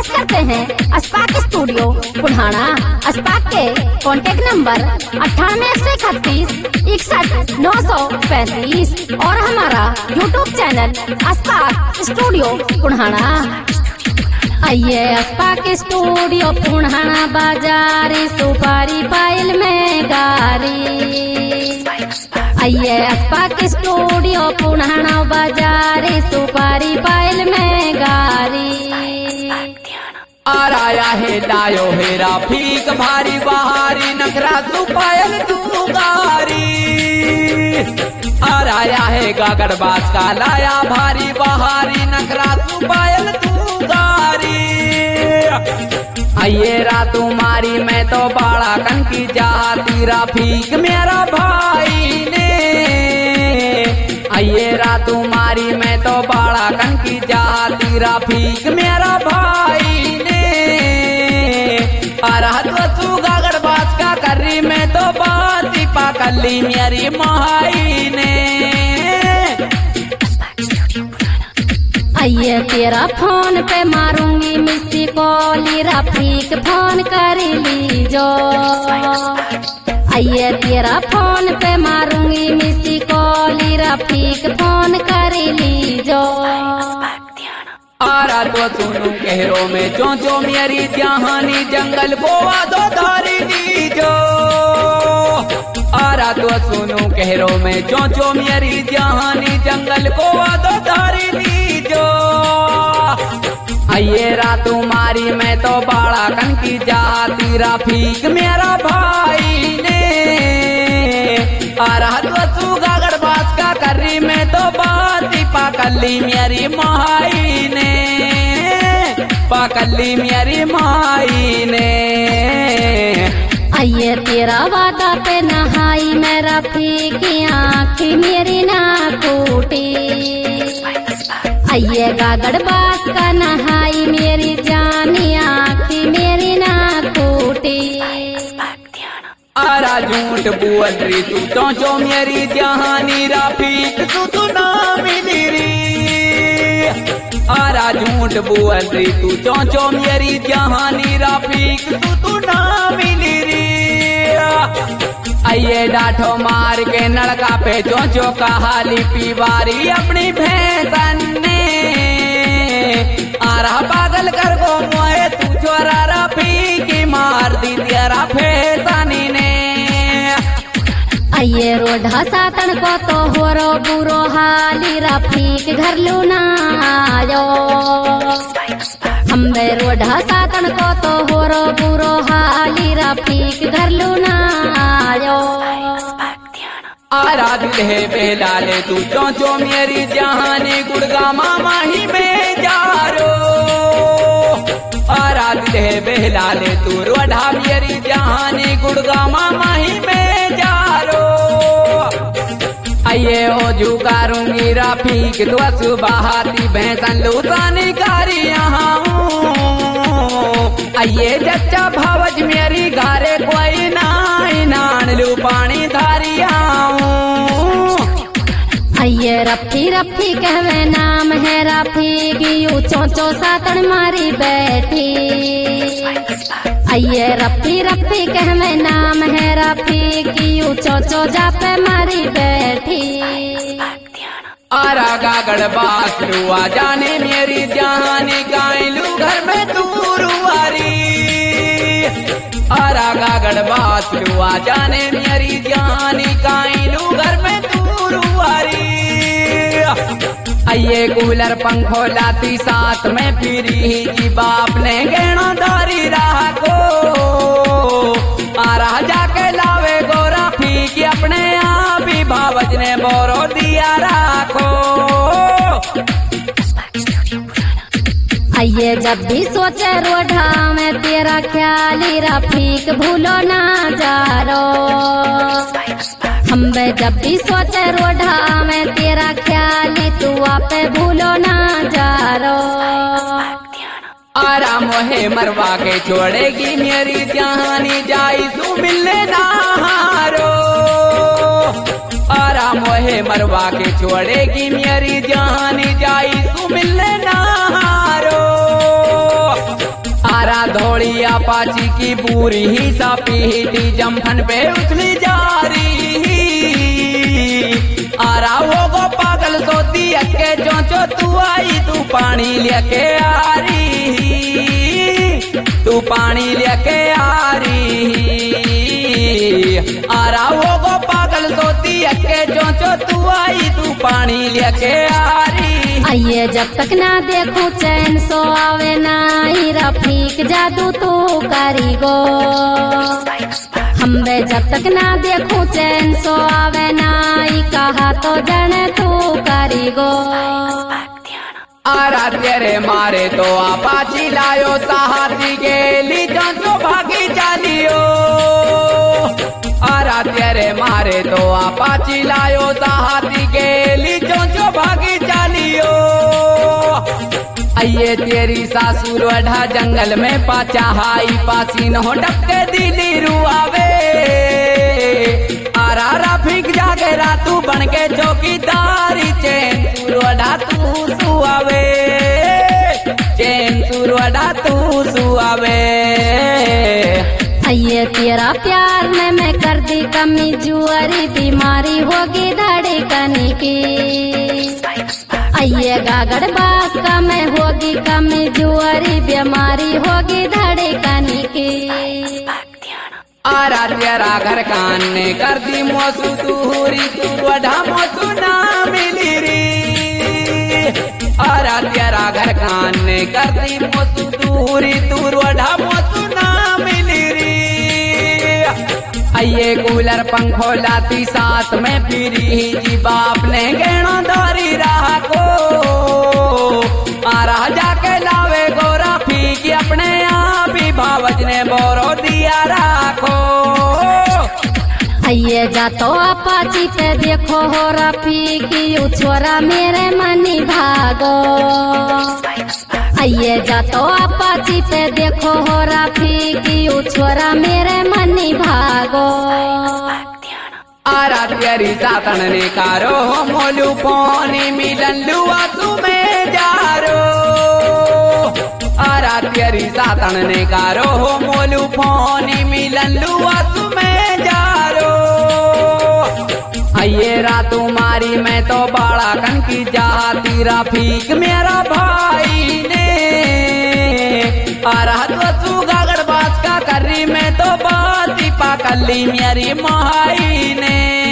पेश करते हैं अस्पाक स्टूडियो बुढ़ाना। अस्पाक के कॉन्टेक्ट नंबर 983131935 और हमारा YouTube channel Aspak studio Budhana. आइए अस्पाक स्टूडियो बुढ़ाना, बाजारी सुपारी पायल में गारी। आइए अस्पाक स्टूडियो बुढ़ाना, बाजारी सुपारी पायल में गारी। और आया है लायो हेरा फीक भारी बहारी, नखरा सुपायल तू गारी। और आया है गागरबाज का लाया भारी बहारी, नखरा सुपायल तू गारी। आइए रात तुम्हारी मैं तो बाड़ा कन की जाती, रफीक मेरा भाई ने। आइए रात तुम्हारी मैं तो बाड़ा कन की जाती, रफीक मेरा भाई ने। तू गागरबाज का करी मैं तो बाती पाकली मेरी माई ने। आइए तेरा फोन पे मारूंगी मिस्सी कॉली, रफीक फोन कर लीजो। आइए तेरा फोन पे मारूंगी मिस्सी कॉली, रफीक फोन कर लीजो। आरा तो सुनू कहरो में चोचो मेरी जहानी, जंगल बोआ दो धारी दीजो। आरा तो सुनू कहरो में चोचो मेरी जहानी, जंगल बोआ दो धारी दीजो। आइए रात तुम्हारी मैं तो बाड़ा कन की जाती, रफीक मेरा भाई ने। आरा तो गागरबाज का करी मैं तो बाती पाकली मेरी माई ने, पाकली मेरी माई ने। आइए तेरा वादा पे नहाई मैं, रफीक की आँखी मेरी ना टूटी। आइए गागरबाज का नहाई मेरी जानी, आँखी मेरी ना टूटी। आरा झूठ बोल रही तू चोचो मेरी जहानी, रफीक तू ना मिली री। आरा झूठ बोल रही तू चोचो मेरी जहानी, रफीक तू ना मिली री। आइए डाठो मार के नलका पे चोचो का हाली पीवारी अपनी भैंसन ने। आरा पागल कर गो मोए तू छोरा, रफीक मार दी तेरा फैसानी ने। आइए रोढ़ा सातन को तो हो रो बुरो हाली, रफीक घर लूना आयो। हमें रोढ़ा सातन को तो हो रो बुरो हाली, रफीक घर लूना आयो। आरा दिल है बेला ले तू चोचो मेरी जहानी, गुड़गा मामा ही में जारो। आरा दिल है बेला ले तू रोढ़ा मेरी जहानी, गुड़गा मामा ही में जारो। आइए हो जुगारूंगी रफीक तो सुबहाती, भैंसन लूटानी कारी यहाँ। आइए जच्चा भावज मेरी घरे कोई नाई, नान लू पानी धारिया। आइए रफी रफी कहवे नाम है, रफीक यू चोचो सातन मारी बैठी। आइए रफी रफी कहवे नाम है, रफीक यू चोचो जापे मारी बैठी। आरा गागरबाज लुआ जाने मेरी जहानी, गायलू घर में तू रुआरी। आरा गागरबाज लुआ जाने मेरी जहानी, गायलू घर में तू रुआरी। आइए कूलर पंखो लाती साथ में फिरी जी, बाप ने गहना धारी राखो। आरा जाके लावे गोरा फीकी, अपने आप ही भावज ने बोरो दिया राखो। आइए जब भी सोचे रोढ़ा में तेरा ख्याली, रफीक भूलो ना जारो। हमें जब भी सोचे रोढ़ा में तेरा ख्याली, तू आपे भूलो ना जारो। आरा मोहे मरवा के छोड़ेगी मेरी जहानी, जाई तू मिलने ना हारो। आरा मोहे मरवा के छोड़ेगी मेरी जहानी, जाई तू मिलने ना हारो। धोड़ी अपाची की पूरी ही सा पीटी जमफन पे उछली जा रही। आरा वो गो पागल सोती अक्के चोचो तू आई तू पानी लेके आ रही, तू पानी लेके आ रही। आरा वो गो पागल सोती अक्के चोचो तू आई तू पानी लेके आ रही। आइए जब तक ना देखो चैन सो आवे ना, रफीक जादू तू कारीगो। हम्बे जब तक ना देखो चैन सो आवे ना, कहा तो जने तू कारीगो। आरा तेरे मारे तो अपाची लायो सहाती गेली जो भागी चालियो। आरा तेरे मारे तो अपाची लायो सहाती गेली जो भागी चालियो। आइए तेरी सासुर वढ़ा जंगल में पाचा हाई पासी न हो डके दिली रुआवे। आरा रफीक जागे रातू बन के चौकीदारी, चैन सुरवढ़ा तू सुआवे, चैन सुरवढ़ा तू सुआवे। आइए तेरा प्यार में मैं कर दी कमी, जुआरी बीमारी होगी धड़कन की। आइए गागड़ बास का में होगी कमी, जुआरी बीमारी होगी धड़कन की। आरा तेरा घर कान ने कर दी मोसू दूरी, तू वढ़ा मोसू ना मिली री। आरा तेरा घर कान ने कर दी मोसू दूरी, तू वढ़ा मोसू ना मिली री। आइए कूलर पंखो लाती साथ में फिरी जी, बाप ने गहना धोरी रहा को। आरा जाके लावे गोरा फीकी अपने आप ही भावज ने बोरो दिया राखो। आइए जातो अपाची पे देखो हो रफीक, यू छोरा मेरे मनी भागो। आइए जातो अपाची पे देखो हो रफीक, यू छोरा मेरे मनी भागो। आरा तेरी सातन ने कारो मोलू पानी मिलन लुआ तुम्हें जारो। आरा तेरी सातन ने कारो मोलू पानी मिलन लुआ तुम्हें जारो। आइए रातू मारी मैं तो बाड़ा कन की जाती, रफीक मेरा भाई ने। आरा तो गागड़ बास का करी मैं तो बाती पाकली मेरी माई ने।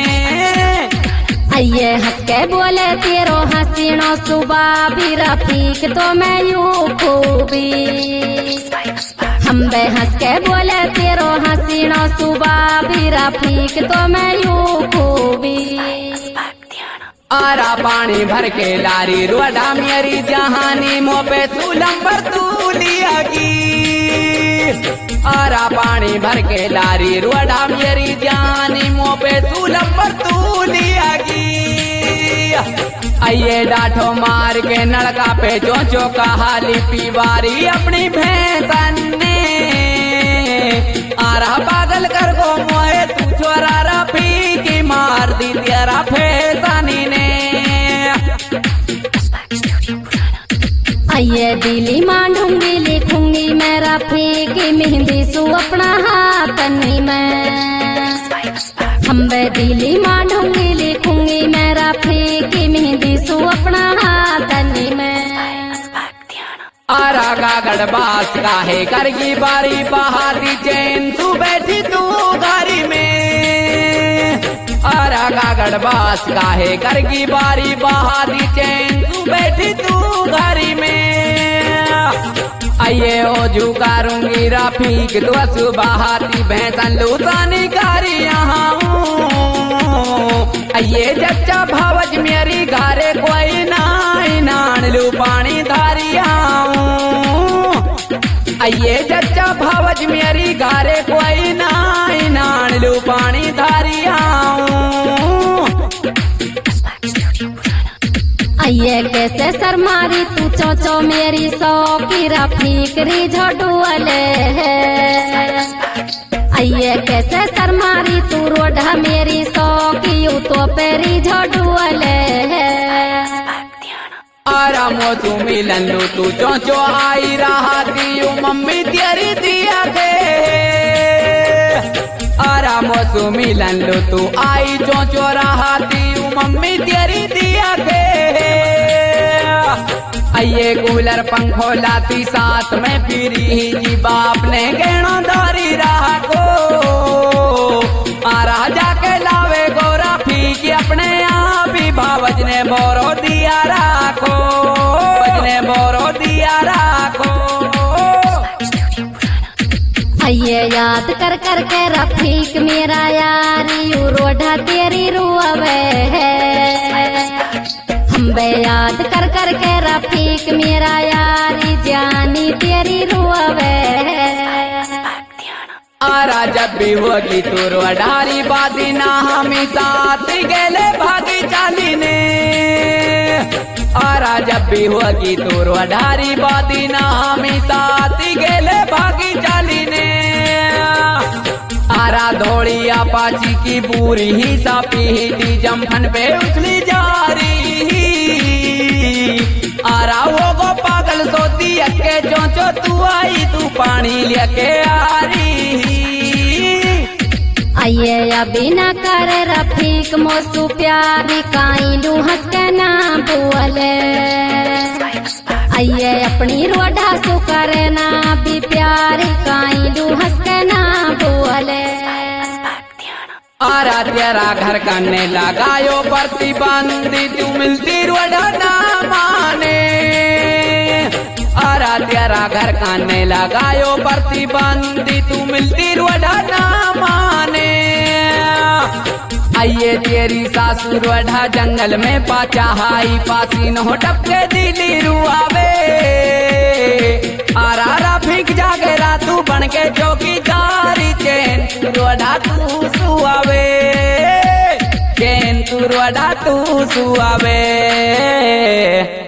आइए हंस के बोले तेरो हसीनो सुबह भी, रफीक तो मैं यूं खूबी। हम बे हंस के बोले तेरो हसीनो सुबह भी, रफीक तो मैं यूं खूबी। आरा पानी भर के लारी रुआडा मेरी जहानी, मो पे सुलम पर तू लियागी। आरा पानी भर के लारी रुआडा मेरी जहानी, मो पे सुलम पर तू लियागी। आइए डाठो मार के नलका पे चोचो कहा लिपी बारी अपनी भैंसन ने। आरा पागल कर गो मोए तू छोरा रफीक, मार दी तेरा फैसानी ने। आइए दिली मांडूंगी लिखूंगी मैं रफीक, मेहंदी सु अपना हाथनी में। हम बे दिली मांडूंगी लिखूंगी मैं रफीक, मेहंदी सु अपना हाथनी में। आरा गागड़ बास काहे करगी बारी बहाती, चैन तू बैठी तू गारी में। आरा गागड़ बास काहे करगी बारी बहाती, चैन तू बैठी तू गारी में। आइए ओ झुकारूंगी रफीक तो सुबहाती, भैंसन लूटानी कारी यहाँ। आइए जच्चा भावज मेरी घरे कोई नाई, नान लू पानी धारिया। आइए जच्चा भावज मेरी घरे कोई नाई, नान लू पानी धारिया। आइए कैसे शर्मारी तू चोचो मेरी सौकी, रफीक री झोडुअले है। आइए कैसे शर्मारी तू रोढ़ा मेरी सौकी, तो पेरी झोडुअले है। आरा मोतू मिलन लू तू चोचो आई रहा दी मम्मी तेरी दिया के आरा मौसू मिलन लो तू आई जो चौराहाती मम्मी तेरी दिया के आइए कूलर पंखो लाती साथ में फिरी जी बाप ने गहना दारी राखो आरा जाके लावे गोरा फीकी अपने आप ही भावज ने बोरो दिया राखो बजने बोरो दिया राखो आइए याद कर कर के रफीक मेरा यारी यू रोढ़ा तेरी रुआवे है हम बे याद कर कर के रफीक मेरा यारी जानी तेरी रुआवे है आरा जब भी होगी तू रोडारी बादी ना हमी साथ गेले भागी चाली ने आरा जब भी होगी तू रोडारी बादी ना हमी साथ गेले भागी चाली ने आरा धोड़ी आपाची की बुरी ही सापी दी जमफन पे उछली जारी आरा वो गो पागल सोती अके चोचो तू आई तू पानी लेके आ रही आइए अभी ना कर रफीक मोसू प्यारी काई लू हंस के ना बोले आइए अपनी रोडा सु करे ना भी प्यारी काई लू हंस के ना बोले आरा तेरा घर करने लगायो प्रतिबंधी तू मिलती रोडा ना माने आरा तेरा घर करने लगायो प्रतिबंधी तू मिलती रोडा ना माने आइए तेरी सासू रोडा जंगल में पाचा हाई पासी नो टपके दिली रुआवे आरा रफीक जागे रातू बन के चौकीदारी चैन रोडा तू सुआवे चैन तू रोडा तू सुआवे